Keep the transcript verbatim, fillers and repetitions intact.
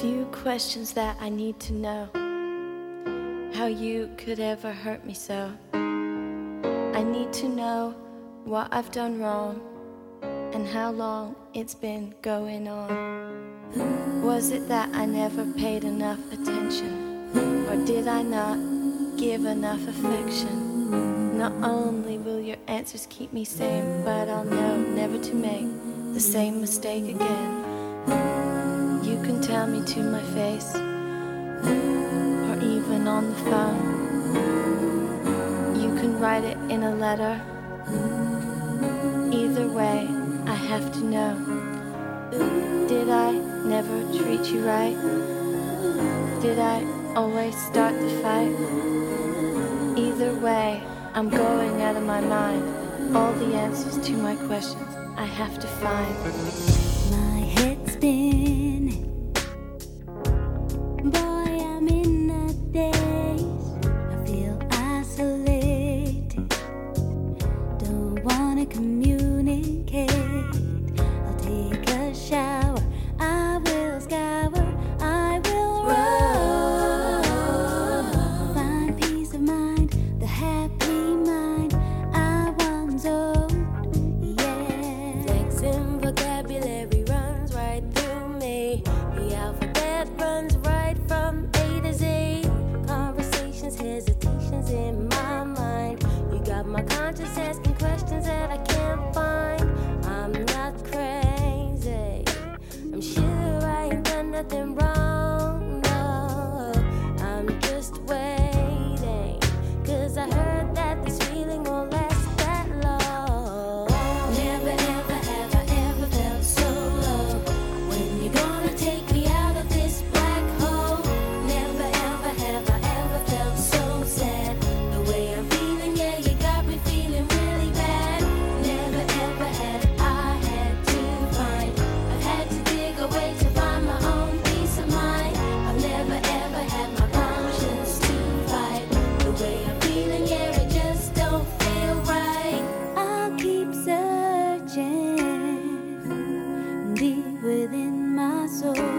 few questions that I need to know. How you could ever hurt me so. I need to know what I've done wrong and how long it's been going on. Was it that I never paid enough attention, or did I not give enough affection? Not only will your answers keep me sane, but I'll know never to make the same mistake again. You can tell me to my face, or even on the phone. You can write it in a letter. Either way, I have to know. Did I never treat you right? Did I always start the fight? Either way, I'm going out of my mind. All the answers to my questions I have to find. My head's spinning. Boy, I'm in a daze. I feel isolated. Don't wanna communicate. I'll take a shower. I will scour. I will run. Find peace of mind, the happy mind I once owned. Yeah. Flexing vocabulary runs right through me. The alphabet runs right from A to Z. Conversations, hesitations in my mind. You got my conscience asking questions that I can't find. I'm not crazy. I'm sure I ain't done nothing wrong. No, I'm just waiting. Cause I heard that this feeling won't last that long. Never ever have I ever felt so low. When you gonna take me out of this black hole? Never ever have I ever felt so sad. The way I'm feeling, yeah, you got me feeling really bad. Never ever had I had to find. I've had to dig away to find my own peace of mind. I've never ever had my conscience to fight. The way I'm feeling, yeah, it just don't feel right. I'll keep searching deep within my soul.